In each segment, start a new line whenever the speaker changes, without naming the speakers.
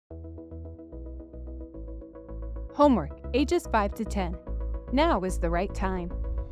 Homework, ages 5 to 10. Now is the right time.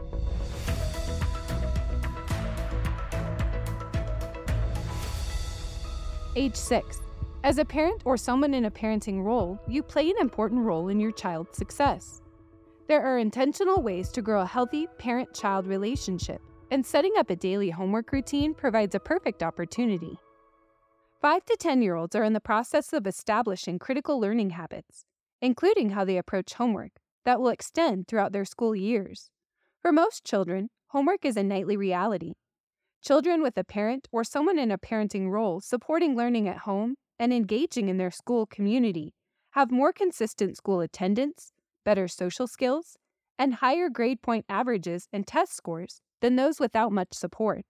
Age 6. As a parent or someone in a parenting role, you play an important role in your child's success. There are intentional ways to grow a healthy parent-child relationship, and setting up a daily homework routine provides a perfect opportunity. 5 to 10-year-olds are in the process of establishing critical learning habits, including how they approach homework, that will extend throughout their school years. For most children, homework is a nightly reality. Children with a parent or someone in a parenting role supporting learning at home and engaging in their school community have more consistent school attendance, better social skills, and higher grade point averages and test scores than those without much support.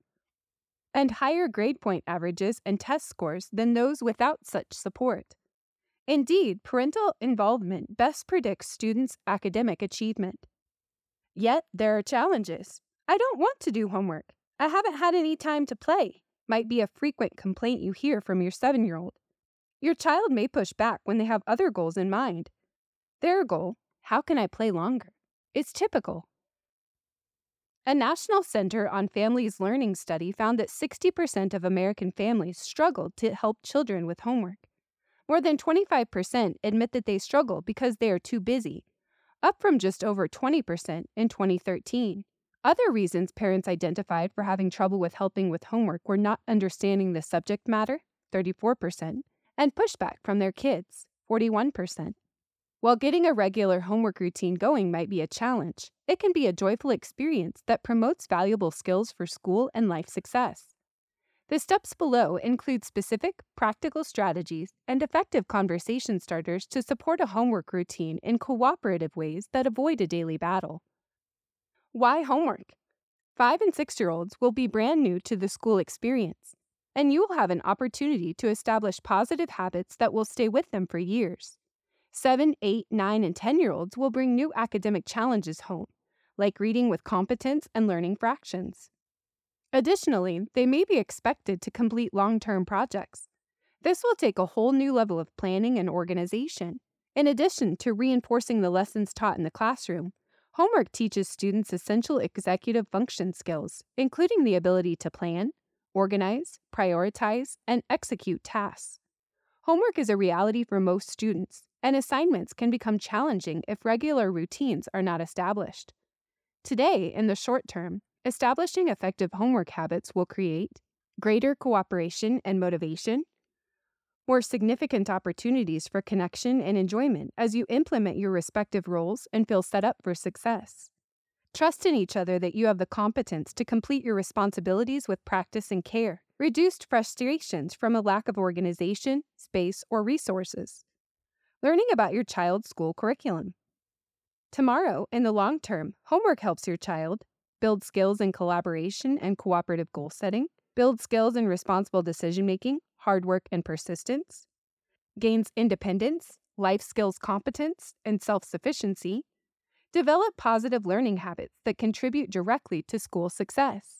Indeed, parental involvement best predicts students' academic achievement. Yet, there are challenges. "I don't want to do homework. I haven't had any time to play," might be a frequent complaint you hear from your 7-year-old. Your child may push back when they have other goals in mind. Their goal, "How can I play longer?" is typical. A National Center on Families Learning study found that 60% of American families struggled to help children with homework. More than 25% admit that they struggle because they are too busy, up from just over 20% in 2013. Other reasons parents identified for having trouble with helping with homework were not understanding the subject matter, 34%, and pushback from their kids, 41%. While getting a regular homework routine going might be a challenge, it can be a joyful experience that promotes valuable skills for school and life success. The steps below include specific, practical strategies and effective conversation starters to support a homework routine in cooperative ways that avoid a daily battle. Why homework? 5 and 6-year-olds will be brand new to the school experience, and you will have an opportunity to establish positive habits that will stay with them for years. 7, 8, 9, and 10-year-olds will bring new academic challenges home, like reading with competence and learning fractions. Additionally, they may be expected to complete long-term projects. This will take a whole new level of planning and organization. In addition to reinforcing the lessons taught in the classroom, homework teaches students essential executive function skills, including the ability to plan, organize, prioritize, and execute tasks. Homework is a reality for most students, and assignments can become challenging if regular routines are not established. Today, in the short term, establishing effective homework habits will create greater cooperation and motivation, more significant opportunities for connection and enjoyment as you implement your respective roles and feel set up for success. Trust in each other that you have the competence to complete your responsibilities with practice and care. Reduced frustrations from a lack of organization, space, or resources. Learning about your child's school curriculum. Tomorrow, in the long term, homework helps your child build skills in collaboration and cooperative goal setting, build skills in responsible decision-making, hard work, and persistence, gains independence, life skills competence, and self-sufficiency, develop positive learning habits that contribute directly to school success.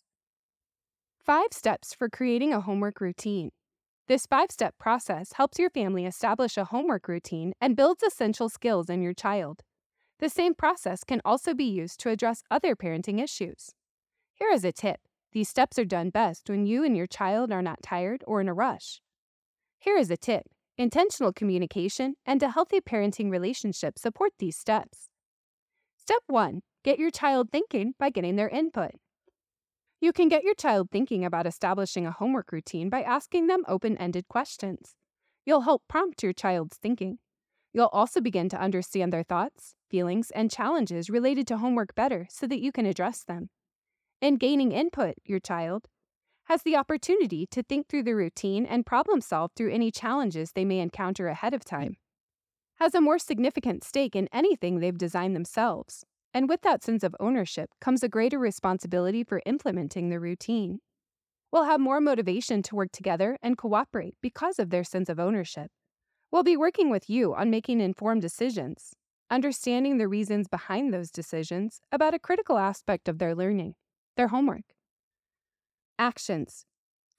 5 steps for creating a homework routine. This 5-step process helps your family establish a homework routine and builds essential skills in your child. The same process can also be used to address other parenting issues. Here is a tip. These steps are done best when you and your child are not tired or in a rush. Here is a tip. Intentional communication and a healthy parenting relationship support these steps. Step 1. Get your child thinking by getting their input. You can get your child thinking about establishing a homework routine by asking them open-ended questions. You'll help prompt your child's thinking. You'll also begin to understand their thoughts, feelings, and challenges related to homework better so that you can address them. In gaining input, your child has the opportunity to think through the routine and problem solve through any challenges they may encounter ahead of time. Has a more significant stake in anything they've designed themselves. And with that sense of ownership comes a greater responsibility for implementing the routine. Will have more motivation to work together and cooperate because of their sense of ownership. We'll be working with you on making informed decisions, understanding the reasons behind those decisions about a critical aspect of their learning, their homework. Actions.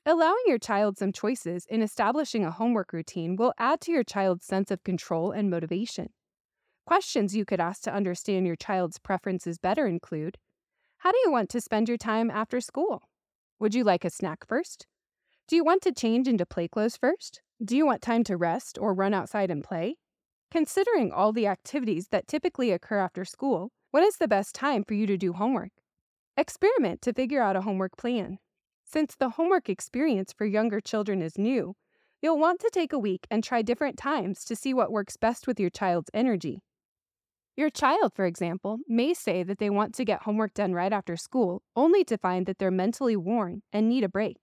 Allowing your child some choices in establishing a homework routine will add to your child's sense of control and motivation. Questions you could ask to understand your child's preferences better include: how do you want to spend your time after school? Would you like a snack first? Do you want to change into play clothes first? Do you want time to rest or run outside and play? Considering all the activities that typically occur after school, when is the best time for you to do homework? Experiment to figure out a homework plan. Since the homework experience for younger children is new, you'll want to take a week and try different times to see what works best with your child's energy. Your child, for example, may say that they want to get homework done right after school, only to find that they're mentally worn and need a break.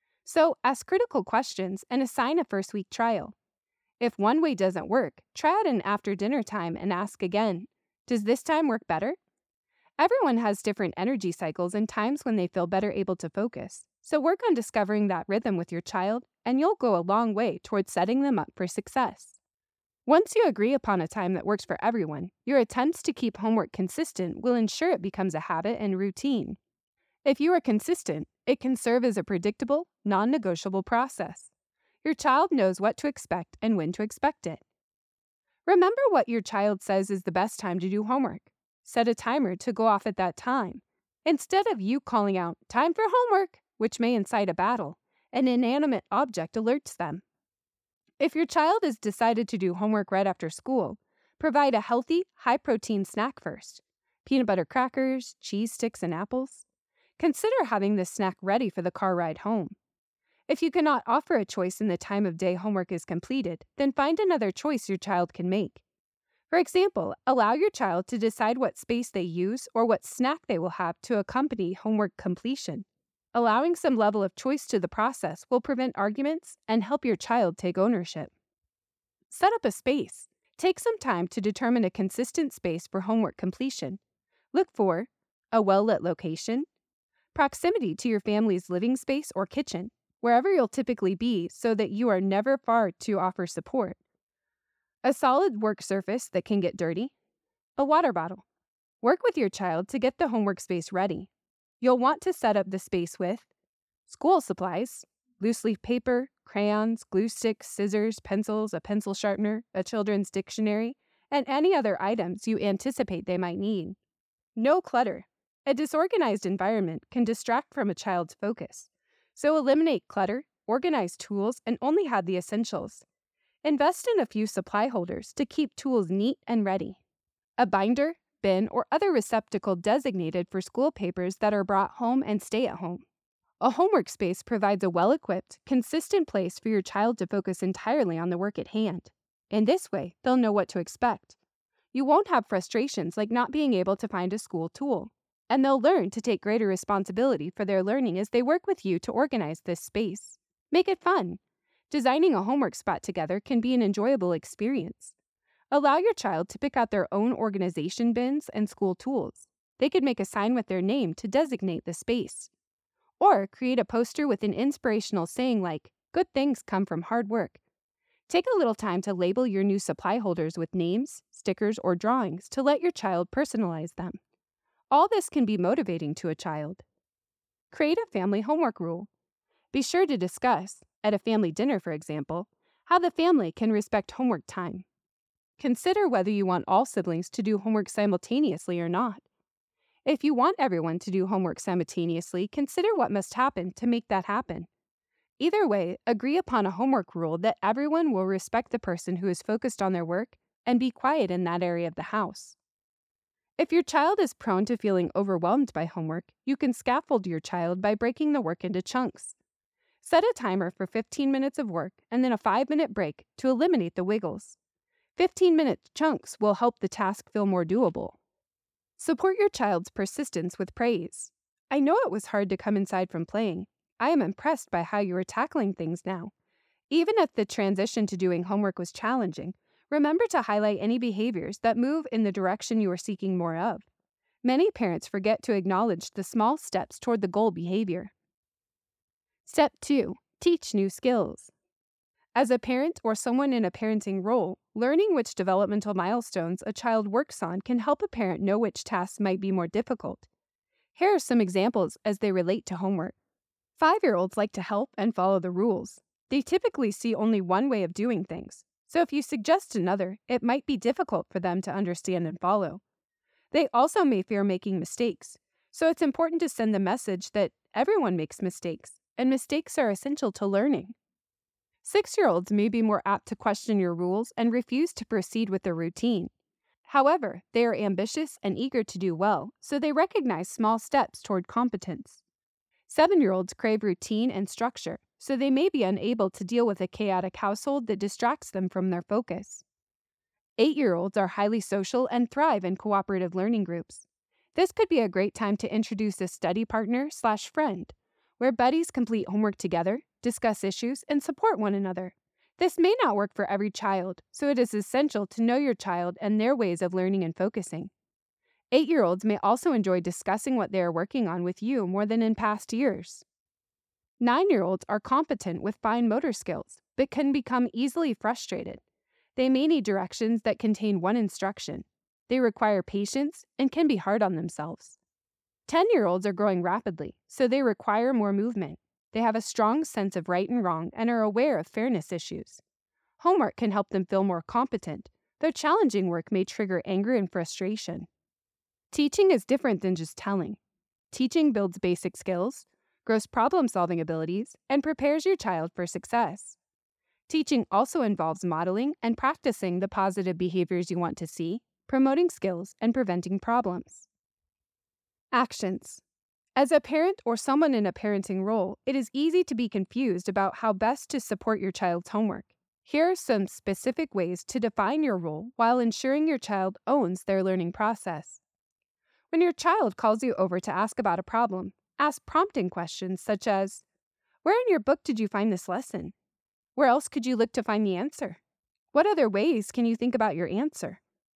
So ask critical questions and assign a first week trial. If one way doesn't work, try out an after dinner time and ask again, does this time work better? Everyone has different energy cycles and times when they feel better able to focus. So work on discovering that rhythm with your child, and you'll go a long way towards setting them up for success. Once you agree upon a time that works for everyone, your attempts to keep homework consistent will ensure it becomes a habit and routine. If you are consistent, it can serve as a predictable, non-negotiable process. Your child knows what to expect and when to expect it. Remember what your child says is the best time to do homework. Set a timer to go off at that time. Instead of you calling out, "Time for homework," which may incite a battle, an inanimate object alerts them. If your child has decided to do homework right after school, provide a healthy, high-protein snack first. Peanut butter crackers, cheese sticks, and apples. Consider having this snack ready for the car ride home. If you cannot offer a choice in the time of day homework is completed, then find another choice your child can make. For example, allow your child to decide what space they use or what snack they will have to accompany homework completion. Allowing some level of choice to the process will prevent arguments and help your child take ownership. Set up a space. Take some time to determine a consistent space for homework completion. Look for a well-lit location, proximity to your family's living space or kitchen, wherever you'll typically be so that you are never far to offer support, a solid work surface that can get dirty, a water bottle. Work with your child to get the homework space ready. You'll want to set up the space with school supplies, loose leaf paper, crayons, glue sticks, scissors, pencils, a pencil sharpener, a children's dictionary, and any other items you anticipate they might need. No clutter. A disorganized environment can distract from a child's focus. So eliminate clutter, organize tools, and only have the essentials. Invest in a few supply holders to keep tools neat and ready. A binder, bin, or other receptacle designated for school papers that are brought home and stay at home. A homework space provides a well-equipped, consistent place for your child to focus entirely on the work at hand. In this way, they'll know what to expect. You won't have frustrations like not being able to find a school tool, and they'll learn to take greater responsibility for their learning as they work with you to organize this space. Make it fun. Designing a homework spot together can be an enjoyable experience. Allow your child to pick out their own organization bins and school tools. They could make a sign with their name to designate the space. Or create a poster with an inspirational saying like, "Good things come from hard work." Take a little time to label your new supply holders with names, stickers, or drawings to let your child personalize them. All this can be motivating to a child. Create a family homework rule. Be sure to discuss, at a family dinner for example, how the family can respect homework time. Consider whether you want all siblings to do homework simultaneously or not. If you want everyone to do homework simultaneously, consider what must happen to make that happen. Either way, agree upon a homework rule that everyone will respect the person who is focused on their work and be quiet in that area of the house. If your child is prone to feeling overwhelmed by homework, you can scaffold your child by breaking the work into chunks. Set a timer for 15 minutes of work and then a 5-minute break to eliminate the wiggles. 15-minute chunks will help the task feel more doable. Support your child's persistence with praise. I know it was hard to come inside from playing. I am impressed by how you are tackling things now. Even if the transition to doing homework was challenging, remember to highlight any behaviors that move in the direction you are seeking more of. Many parents forget to acknowledge the small steps toward the goal behavior. Step 2. Teach new skills. As a parent or someone in a parenting role, learning which developmental milestones a child works on can help a parent know which tasks might be more difficult. Here are some examples as they relate to homework. 5-year-olds like to help and follow the rules. They typically see only one way of doing things, so if you suggest another, it might be difficult for them to understand and follow. They also may fear making mistakes, so it's important to send the message that everyone makes mistakes, and mistakes are essential to learning. 6-year-olds may be more apt to question your rules and refuse to proceed with the routine. However, they are ambitious and eager to do well, so they recognize small steps toward competence. 7-year-olds crave routine and structure, so they may be unable to deal with a chaotic household that distracts them from their focus. 8-year-olds are highly social and thrive in cooperative learning groups. This could be a great time to introduce a study partner/friend, where buddies complete homework together, discuss issues, and support one another. This may not work for every child, so it is essential to know your child and their ways of learning and focusing. 8-year-olds may also enjoy discussing what they are working on with you more than in past years. 9-year-olds are competent with fine motor skills, but can become easily frustrated. They may need directions that contain one instruction. They require patience and can be hard on themselves. 10-year-olds are growing rapidly, so they require more movement. They have a strong sense of right and wrong and are aware of fairness issues. Homework can help them feel more competent, though challenging work may trigger anger and frustration. Teaching is different than just telling. Teaching builds basic skills, grows problem-solving abilities, and prepares your child for success. Teaching also involves modeling and practicing the positive behaviors you want to see, promoting skills, and preventing problems. Actions. As a parent or someone in a parenting role, it is easy to be confused about how best to support your child's homework. Here are some specific ways to define your role while ensuring your child owns their learning process. When your child calls you over to ask about a problem, ask prompting questions such as, "Where in your book did you find this lesson? Where else could you look to find the answer? What other ways can you think about your answer?"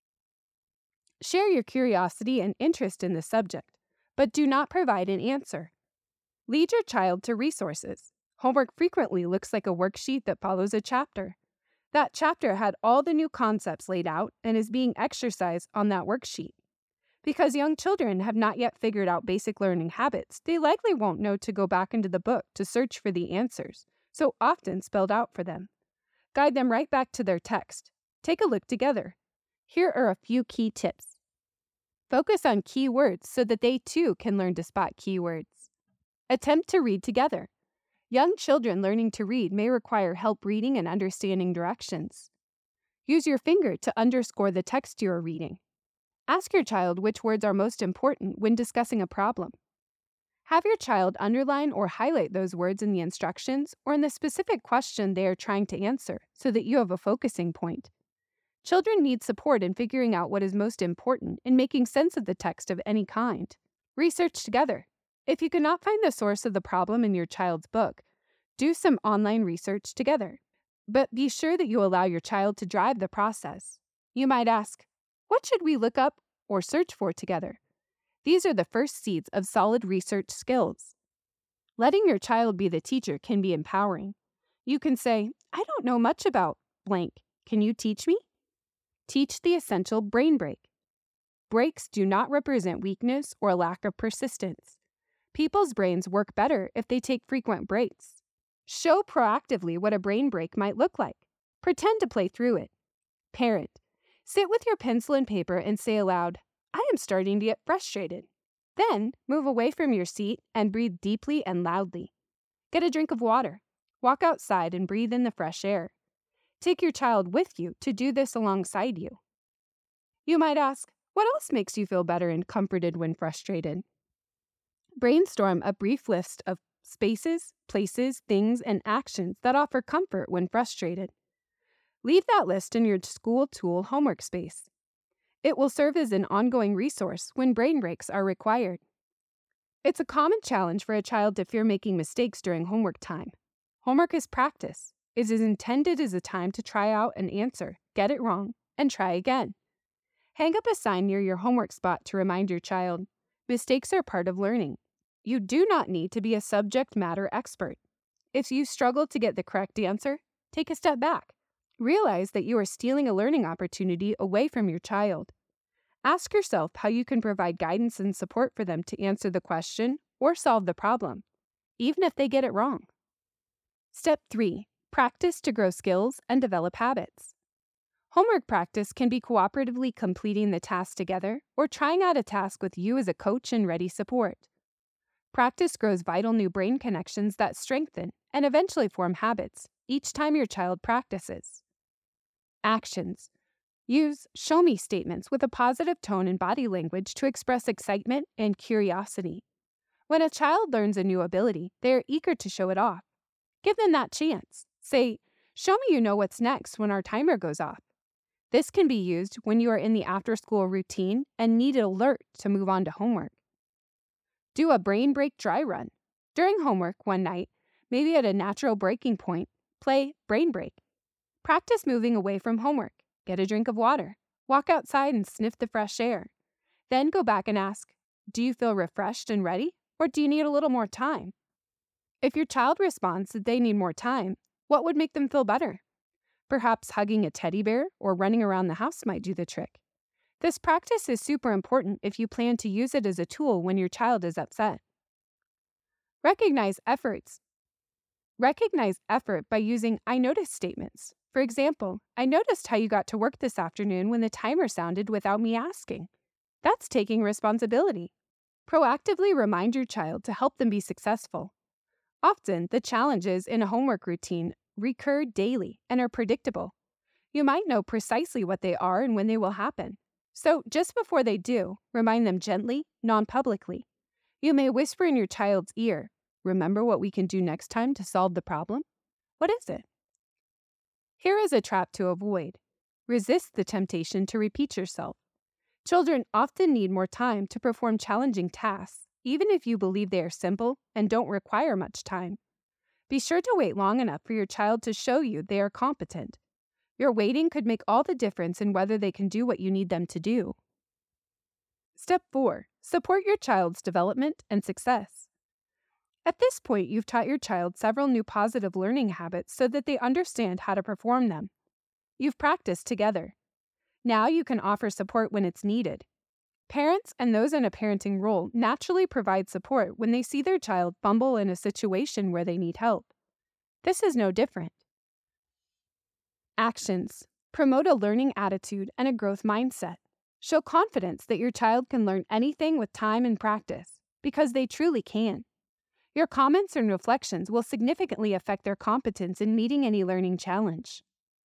Share your curiosity and interest in the subject, but do not provide an answer. Lead your child to resources. Homework frequently looks like a worksheet that follows a chapter. That chapter had all the new concepts laid out and is being exercised on that worksheet. Because young children have not yet figured out basic learning habits, they likely won't know to go back into the book to search for the answers, so often spelled out for them. Guide them right back to their text. Take a look together. Here are a few key tips. Focus on key words so that they too can learn to spot keywords. Attempt to read together. Young children learning to read may require help reading and understanding directions. Use your finger to underscore the text you are reading. Ask your child which words are most important when discussing a problem. Have your child underline or highlight those words in the instructions or in the specific question they are trying to answer so that you have a focusing point. Children need support in figuring out what is most important in making sense of the text of any kind. Research together. If you cannot find the source of the problem in your child's book, do some online research together. But be sure that you allow your child to drive the process. You might ask, "What should we look up or search for together?" These are the first seeds of solid research skills. Letting your child be the teacher can be empowering. You can say, "I don't know much about blank. Can you teach me?" Teach the essential brain break. Breaks do not represent weakness or lack of persistence. People's brains work better if they take frequent breaks. Show proactively what a brain break might look like. Pretend to play through it. Parent. Sit with your pencil and paper and say aloud, "I am starting to get frustrated." Then, move away from your seat and breathe deeply and loudly. Get a drink of water. Walk outside and breathe in the fresh air. Take your child with you to do this alongside you. You might ask, what else makes you feel better and comforted when frustrated? Brainstorm a brief list of spaces, places, things, and actions that offer comfort when frustrated. Leave that list in your school tool homework space. It will serve as an ongoing resource when brain breaks are required. It's a common challenge for a child to fear making mistakes during homework time. Homework is practice. It is intended as a time to try out an answer, get it wrong, and try again. Hang up a sign near your homework spot to remind your child, mistakes are part of learning. You do not need to be a subject matter expert. If you struggle to get the correct answer, take a step back. Realize that you are stealing a learning opportunity away from your child. Ask yourself how you can provide guidance and support for them to answer the question or solve the problem. even if they get it wrong. Step 3. Practice to grow skills and develop habits. Homework practice can be cooperatively completing the task together or trying out a task with you as a coach and ready support. Practice grows vital new brain connections that strengthen and eventually form habits each time your child practices. Actions. Use show me statements with a positive tone and body language to express excitement and curiosity. When a child learns a new ability, they are eager to show it off. Give them that chance. Say, show me you know what's next when our timer goes off. This can be used when you are in the after-school routine and need an alert to move on to homework. Do a brain break dry run. During homework one night, maybe at a natural breaking point, play brain break. Practice moving away from homework. Get a drink of water. Walk outside and sniff the fresh air. Then go back and ask, do you feel refreshed and ready, or do you need a little more time? If your child responds that they need more time, what would make them feel better? Perhaps hugging a teddy bear or running around the house might do the trick. This practice is super important if you plan to use it as a tool when your child is upset. Recognize efforts. Recognize effort by using I noticed statements. For example, I noticed how you got to work this afternoon when the timer sounded without me asking. That's taking responsibility. Proactively remind your child to help them be successful. Often, the challenges in a homework routine recur daily and are predictable. You might know precisely what they are and when they will happen. So, just before they do, remind them gently, non-publicly. You may whisper in your child's ear, remember what we can do next time to solve the problem? What is it? Here is a trap to avoid. Resist the temptation to repeat yourself. Children often need more time to perform challenging tasks, even if you believe they are simple and don't require much time. Be sure to wait long enough for your child to show you they are competent. Your waiting could make all the difference in whether they can do what you need them to do. Step 4. Support your child's development and success. At this point, you've taught your child several new positive learning habits so that they understand how to perform them. You've practiced together. Now you can offer support when it's needed. Parents and those in a parenting role naturally provide support when they see their child fumble in a situation where they need help. This is no different. Actions. Promote a learning attitude and a growth mindset. Show confidence that your child can learn anything with time and practice, because they truly can. Your comments and reflections will significantly affect their competence in meeting any learning challenge.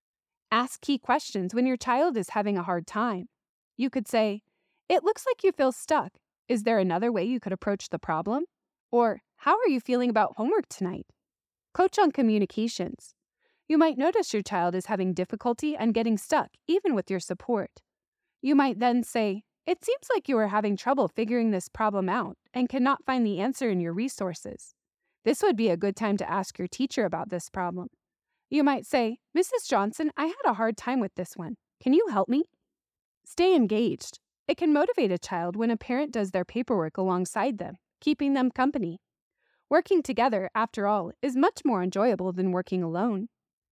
Ask key questions when your child is having a hard time. You could say, it looks like you feel stuck. Is there another way you could approach the problem? Or, how are you feeling about homework tonight? Coach on communications. You might notice your child is having difficulty and getting stuck, even with your support. You might then say, it seems like you are having trouble figuring this problem out and cannot find the answer in your resources. This would be a good time to ask your teacher about this problem. You might say, Mrs. Johnson, I had a hard time with this one. Can you help me? Stay engaged. It can motivate a child when a parent does their paperwork alongside them, keeping them company. Working together, after all, is much more enjoyable than working alone.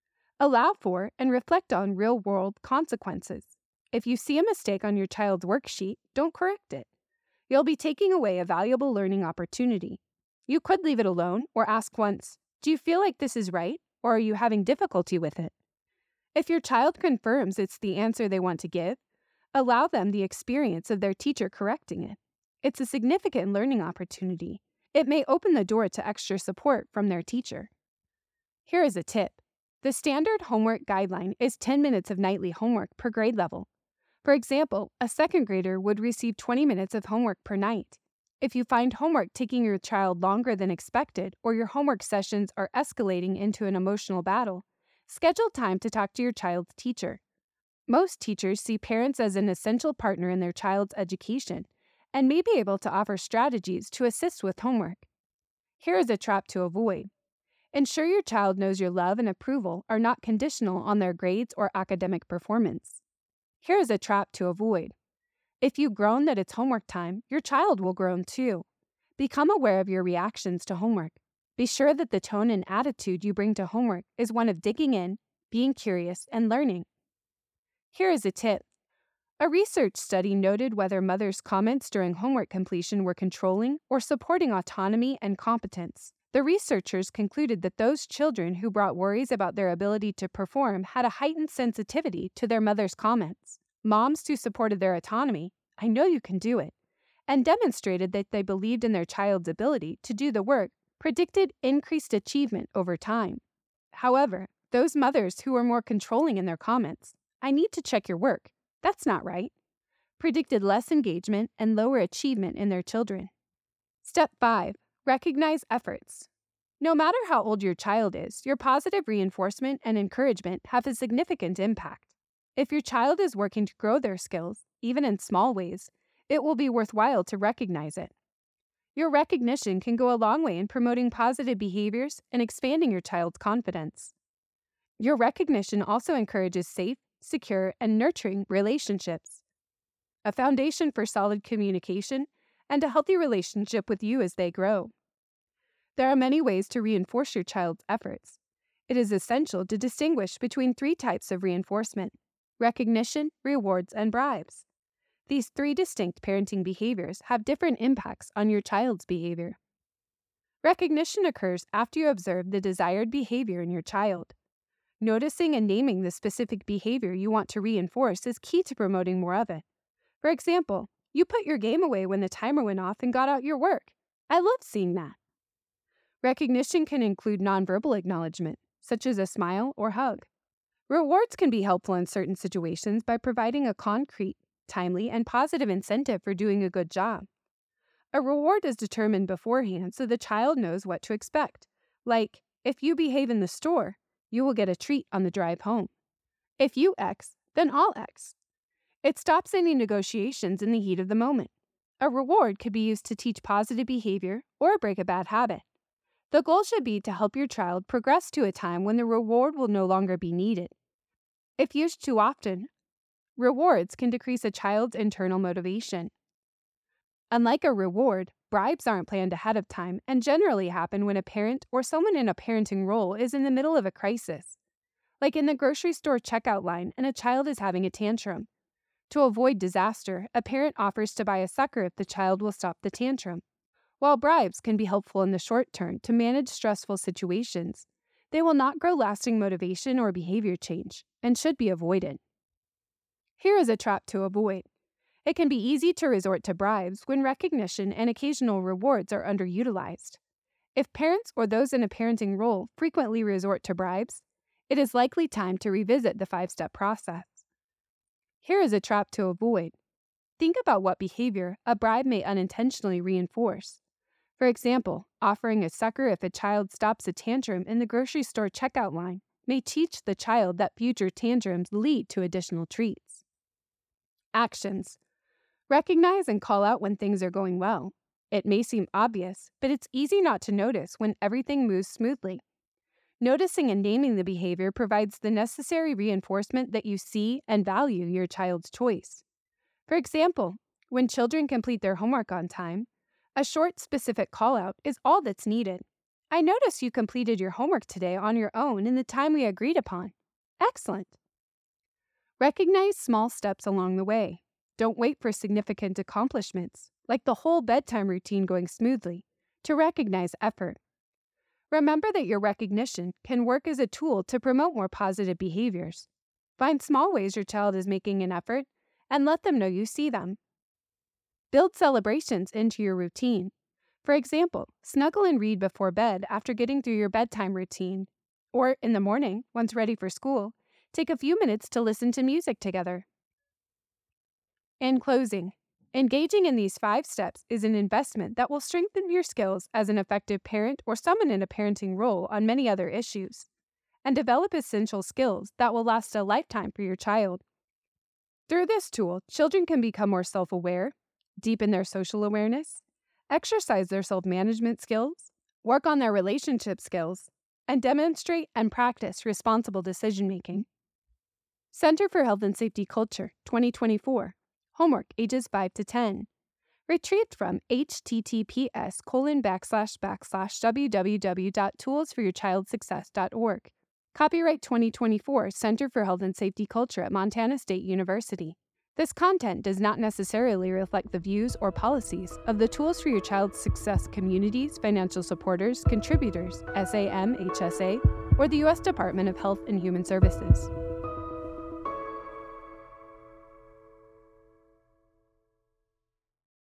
Allow for and reflect on real-world consequences. If you see a mistake on your child's worksheet, don't correct it. You'll be taking away a valuable learning opportunity. You could leave it alone or ask once, do you feel like this is right, or are you having difficulty with it? If your child confirms it's the answer they want to give, allow them the experience of their teacher correcting it. It's a significant learning opportunity. It may open the door to extra support from their teacher. Here is a tip. The standard homework guideline is 10 minutes of nightly homework per grade level. For example, a second grader would receive 20 minutes of homework per night. If you find homework taking your child longer than expected, or your homework sessions are escalating into an emotional battle, schedule time to talk to your child's teacher. Most teachers see parents as an essential partner in their child's education and may be able to offer strategies to assist with homework. Here is a trap to avoid. Ensure your child knows your love and approval are not conditional on their grades or academic performance. Here is a trap to avoid. If you groan that it's homework time, your child will groan too. Become aware of your reactions to homework. Be sure that the tone and attitude you bring to homework is one of digging in, being curious, and learning. Here is a tip. A research study noted whether mothers' comments during homework completion were controlling or supporting autonomy and competence. The researchers concluded that those children who brought worries about their ability to perform had a heightened sensitivity to their mother's comments. Moms who supported their autonomy, "I know you can do it," and demonstrated that they believed in their child's ability to do the work, predicted increased achievement over time. However, those mothers who were more controlling in their comments, "I need to check your work, that's not right," predicted less engagement and lower achievement in their children. Step 5. Recognize efforts. No matter how old your child is, your positive reinforcement and encouragement have a significant impact. If your child is working to grow their skills, even in small ways, it will be worthwhile to recognize it. Your recognition can go a long way in promoting positive behaviors and expanding your child's confidence. Your recognition also encourages safe, secure, and nurturing relationships, a foundation for solid communication and a healthy relationship with you as they grow. There are many ways to reinforce your child's efforts. It is essential to distinguish between 3 types of reinforcement: recognition, rewards, and bribes. These 3 distinct parenting behaviors have different impacts on your child's behavior. Recognition occurs after you observe the desired behavior in your child. Noticing and naming the specific behavior you want to reinforce is key to promoting more of it. For example, you put your game away when the timer went off and got out your work. I love seeing that. Recognition can include nonverbal acknowledgement, such as a smile or hug. Rewards can be helpful in certain situations by providing a concrete, timely, and positive incentive for doing a good job. A reward is determined beforehand so the child knows what to expect. Like, if you behave in the store, you will get a treat on the drive home. If you X, then I'll X. It stops any negotiations in the heat of the moment. A reward could be used to teach positive behavior or break a bad habit. The goal should be to help your child progress to a time when the reward will no longer be needed. If used too often, rewards can decrease a child's internal motivation. Unlike a reward, bribes aren't planned ahead of time and generally happen when a parent or someone in a parenting role is in the middle of a crisis, like in the grocery store checkout line and a child is having a tantrum. To avoid disaster, a parent offers to buy a sucker if the child will stop the tantrum. While bribes can be helpful in the short term to manage stressful situations, they will not grow lasting motivation or behavior change and should be avoided. Here is a trap to avoid. It can be easy to resort to bribes when recognition and occasional rewards are underutilized. If parents or those in a parenting role frequently resort to bribes, it is likely time to revisit the 5-step process. Here is a trap to avoid. Think about what behavior a bribe may unintentionally reinforce. For example, offering a sucker if a child stops a tantrum in the grocery store checkout line may teach the child that future tantrums lead to additional treats. Actions. Recognize and call out when things are going well. It may seem obvious, but it's easy not to notice when everything moves smoothly. Noticing and naming the behavior provides the necessary reinforcement that you see and value your child's choice. For example, when children complete their homework on time, a short, specific call-out is all that's needed. "I notice you completed your homework today on your own in the time we agreed upon. Excellent." Recognize small steps along the way. Don't wait for significant accomplishments, like the whole bedtime routine going smoothly, to recognize effort. Remember that your recognition can work as a tool to promote more positive behaviors. Find small ways your child is making an effort and let them know you see them. Build celebrations into your routine. For example, snuggle and read before bed after getting through your bedtime routine. Or in the morning, once ready for school, take a few minutes to listen to music together. In closing, engaging in these 5 steps is an investment that will strengthen your skills as an effective parent or someone in a parenting role on many other issues, and develop essential skills that will last a lifetime for your child. Through this tool, children can become more self-aware, deepen their social awareness, exercise their self-management skills, work on their relationship skills, and demonstrate and practice responsible decision-making. Center for Health and Safety Culture, 2024. Homework, ages 5 to 10. Retrieved from https://www.toolsforyourchildsuccess.org. Copyright 2024, Center for Health and Safety Culture at Montana State University. This content does not necessarily reflect the views or policies of the Tools for Your Child's Success communities, financial supporters, contributors, SAM, HSA, or the U.S. Department of Health and Human Services.